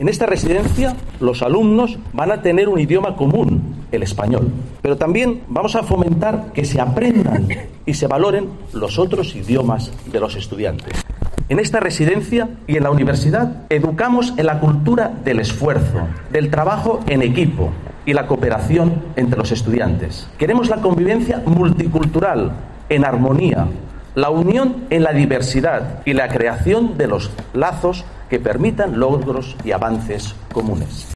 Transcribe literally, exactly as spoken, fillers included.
En esta residencia los alumnos van a tener un idioma común, el español, pero también vamos a fomentar que se aprendan y se valoren los otros idiomas de los estudiantes. En esta residencia y en la universidad educamos en la cultura del esfuerzo, del trabajo en equipo y la cooperación entre los estudiantes. Queremos la convivencia multicultural en armonía, la unión en la diversidad y la creación de los lazos que permitan logros y avances comunes.